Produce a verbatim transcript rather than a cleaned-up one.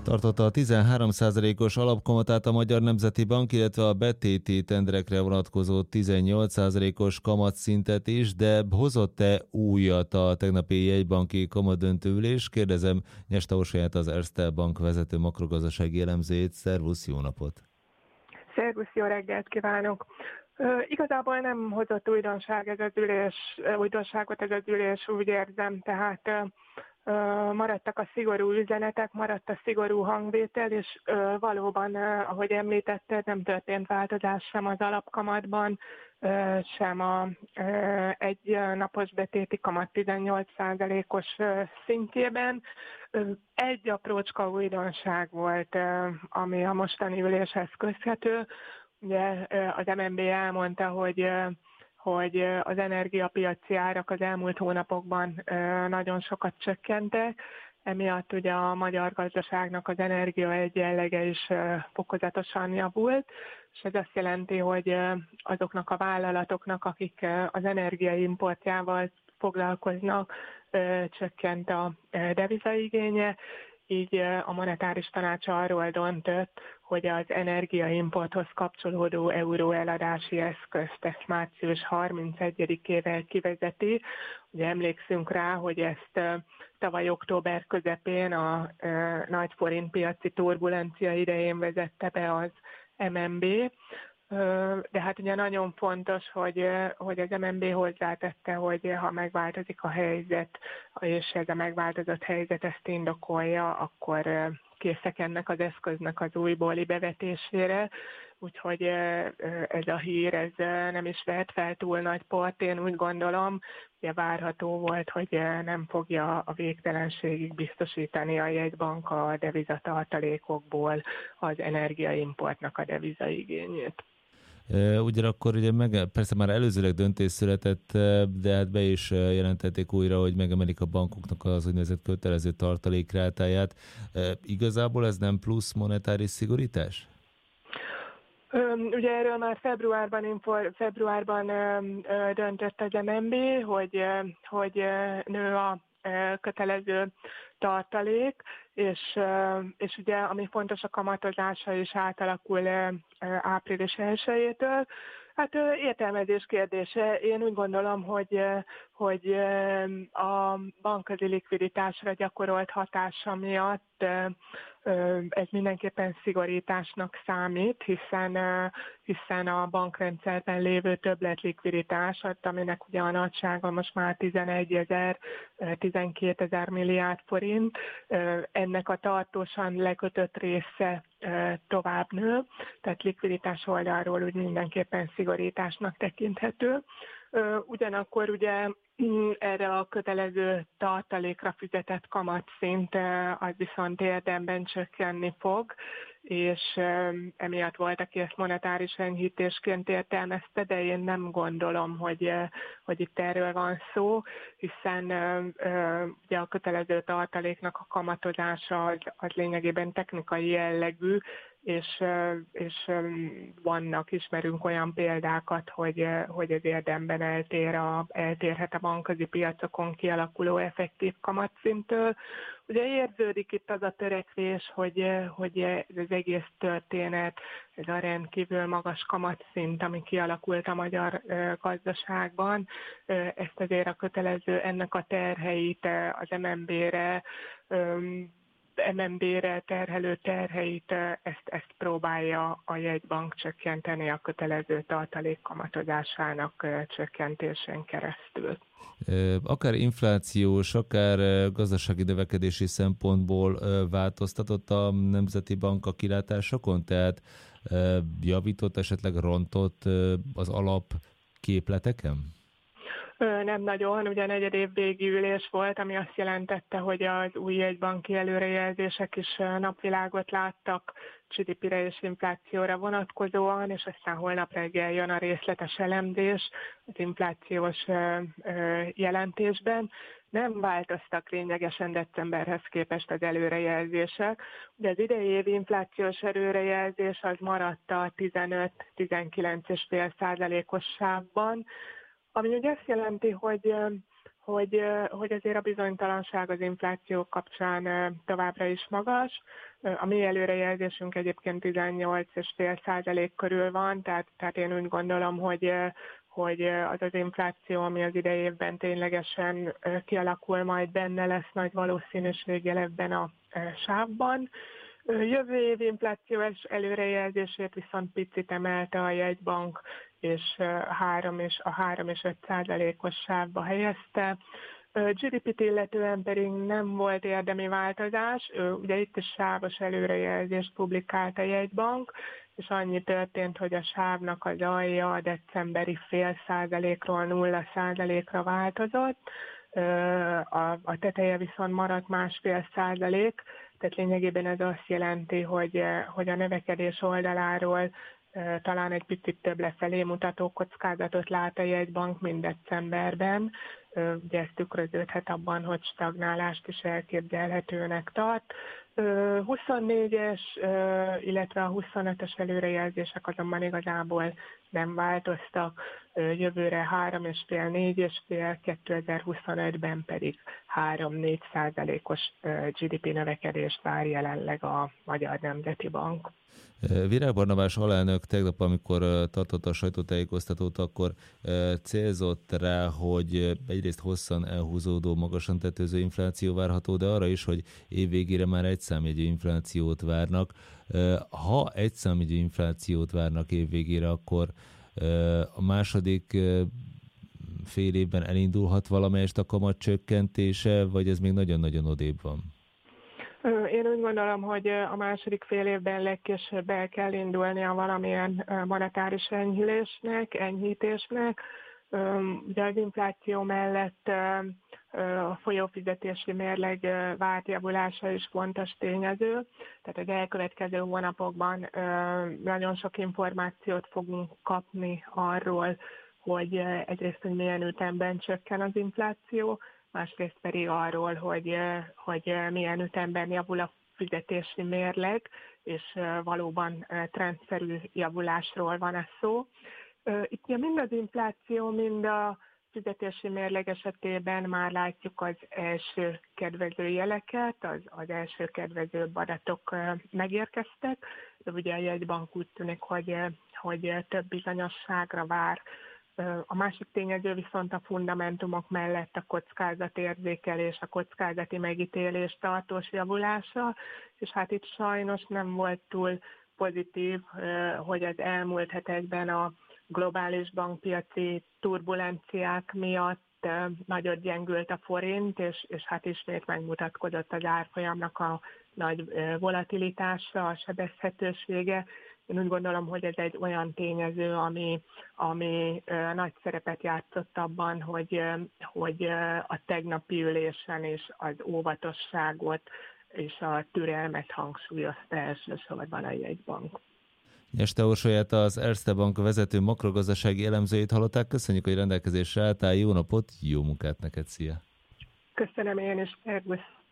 Tartotta a tizenhárom százalékos alapkamatát a Magyar Nemzeti Bank, illetve a betéti tenderekre vonatkozó tizennyolc százalékos kamatszintet is, de hozott-e újat a tegnapi jegybanki kamatdöntőülés? Kérdezem Nyesta Orsolyát, az Erste Bank vezető makrogazdasági elemzőjét. Szervusz, jó napot! Szervusz, jó reggelt kívánok! Ö, igazából nem hozott újdonság ez az ülés, újdonságot ez az ülés, úgy érzem, tehát ö, ö, maradtak a szigorú üzenetek, maradt a szigorú hangvétel, és ö, valóban, ö, ahogy említetted, nem történt változás sem az alapkamatban, ö, sem a ö, egy napos betéti kamat tizennyolc százalékos ö, szintjében. Ö, egy aprócska újdonság volt, ö, ami a mostani üléshez köthető. Ugye az em en bé elmondta, hogy, hogy az energiapiaci árak az elmúlt hónapokban nagyon sokat csökkentek, emiatt ugye a magyar gazdaságnak az energia egyenlege is fokozatosan javult, és ez azt jelenti, hogy azoknak a vállalatoknak, akik az energiaimportjával foglalkoznak, csökkent a devizaigénye, így a monetáris tanács arról döntött, hogy az energiaimporthoz kapcsolódó euróeladási eszközt ezt március harmincegyedikével kivezeti. Ugye emlékszünk rá, hogy ezt tavaly október közepén a nagy forintpiaci turbulencia idején vezette be az em en bé, de hát ugye nagyon fontos, hogy, hogy az em en bé hozzátette, hogy ha megváltozik a helyzet, és ez a megváltozott helyzet ezt indokolja, akkor készek ennek az eszköznek az újbóli bevetésére, úgyhogy ez a hír ez nem is vett fel túl nagy port, én úgy gondolom, ugye várható volt, hogy nem fogja a végtelenségig biztosítani a jegybank a devizatartalékokból az energiaimportnak a devizaigényét. Ugyanakkor ugye meg, persze már előzőleg döntés született, de hát be is jelentették újra, hogy megemelik a bankoknak az úgynevezett kötelező tartalékrátáját. Igazából ez nem plusz monetáris szigorítás? Ugye erről már februárban, infor, februárban döntött az em en bé, hogy, hogy nő a kötelező tartalék, és, és ugye ami fontos, a kamatozása is átalakul április elsejétől. Hát értelmezés kérdése. Én úgy gondolom, hogy, hogy a bankközi likviditásra gyakorolt hatása miatt ez mindenképpen szigorításnak számít, hiszen, hiszen a bankrendszerben lévő többletlikviditás, aminek ugye a nagysága most már tizenegyezer, tizenkétezer milliárd forint, ennek a tartósan lekötött része tovább nő, tehát likviditás oldalról úgy mindenképpen szigorításnak tekinthető. Ugyanakkor ugye erre a kötelező tartalékra fizetett kamatszint az viszont érdemben csökkenni fog, és emiatt volt, aki ezt monetáris enyhítésként értelmezte, de én nem gondolom, hogy, hogy itt erről van szó, hiszen ugye a kötelező tartaléknak a kamatozása az, az lényegében technikai jellegű, és, és vannak, ismerünk olyan példákat, hogy, hogy ez érdemben eltér a, eltérhet a bankközi piacokon kialakuló effektív kamatszinttől. Ugye érződik itt az a törekvés, hogy, hogy ez az egész történet, ez a rendkívül magas kamatszint, ami kialakult a magyar gazdaságban, ezt azért a kötelező, ennek a terheit az em en bé-re, em en bé-re terhelő terheit, ezt, ezt próbálja a jegybank csökkenteni a kötelező tartalék kamatozásának csökkentésén keresztül. Akár inflációs, akár gazdasági növekedési szempontból változtatott a Nemzeti Bank a kilátásokon? Tehát javított, esetleg rontott az alapképleteken? Nem nagyon, ugye negyedév végi ülés volt, ami azt jelentette, hogy az új jegybanki előrejelzések is napvilágot láttak gé dé pére és inflációra vonatkozóan, és aztán holnap reggel jön a részletes elemzés az inflációs jelentésben. Nem változtak lényegesen decemberhez képest az előrejelzések. Ugye az idei évi inflációs előrejelzés az maradt a tizenöt-tizenkilenc egész öt százalékos sávban, ami ugye azt jelenti, hogy, hogy, hogy azért a bizonytalanság az infláció kapcsán továbbra is magas. A mi előrejelzésünk egyébként tizennyolc egész öt százalék körül van, tehát, tehát én úgy gondolom, hogy, hogy az az infláció, ami az idei évben ténylegesen kialakul, majd benne lesz nagy valószínűséggel ebben a sávban. Jövő év inflációs előrejelzését viszont picit emelte a jegybank, és három és a három és öt százalékos sávba helyezte. gé dé pét illetően pedig nem volt érdemi változás, ugye itt is sávos előrejelzést publikált a jegybank, és annyi történt, hogy a sávnak az alja a decemberi fél százalékról nulla százalékra változott, a, a teteje viszont maradt másfél százalék, tehát lényegében ez azt jelenti, hogy, hogy a növekedés oldaláról talán egy picit több lefelé mutató kockázatot lát a jegybank, mint decemberben. Ugye ez tükröződhet abban, hogy stagnálást is elképzelhetőnek tart. huszonnégyes, illetve a huszonötös előrejelzések azonban igazából nem változtak. Jövőre három egész öt négy egész öt, kétezer-huszonötben pedig három-négy százalékos gé dé pé növekedést vár jelenleg a Magyar Nemzeti Bank. Virág Barnabás alelnök tegnap, amikor tartotta a sajtótájékoztatót, akkor célzott rá, hogy egyrészt hosszan elhúzódó, magasan tetőző infláció várható, de arra is, hogy évvégére már egyszámjegyű inflációt várnak. Ha egyszámjegyű inflációt várnak évvégére, akkor a második fél évben elindulhat valamelyest a kamat csökkentése, vagy ez még nagyon-nagyon odébb van? Én úgy gondolom, hogy a második fél évben legkésőbb el kell indulnia valamilyen monetáris enyhülésnek, enyhítésnek. Ugye az infláció mellett a folyófizetési mérleg várt javulása is fontos tényező. Tehát az elkövetkező hónapokban nagyon sok információt fogunk kapni arról, hogy egyrészt, hogy milyen ütemben csökken az infláció, másrészt pedig arról, hogy, hogy milyen ütemben javul a fizetési mérleg, és valóban trendszerű javulásról van ez szó. Itt mind az infláció, mind a fizetési mérleg esetében már látjuk az első kedvező jeleket, az, az első kedvező adatok megérkeztek, de ugye a jegybank úgy tűnik, hogy, hogy több bizonyosságra vár. A másik tényező viszont a fundamentumok mellett a kockázatérzékelés, a kockázati megítélés tartós javulása, és hát itt sajnos nem volt túl pozitív, hogy az elmúlt hetekben a globális bankpiaci turbulenciák miatt nagyot gyengült a forint, és, és hát ismét megmutatkozott az árfolyamnak a nagy volatilitása, a sebezhetősége. Én úgy gondolom, hogy ez egy olyan tényező, ami, ami nagy szerepet játszott abban, hogy, hogy a tegnapi ülésen is az óvatosságot és a türelmet hangsúlyozta elsősorban a jegybank. Nyeste Orsolyát, az Erste Bank vezető makrogazdasági elemzőjét hallották. Köszönjük, hogy rendelkezésre álltál. Jó napot, jó munkát neked, szia! Köszönöm én is, szervusz!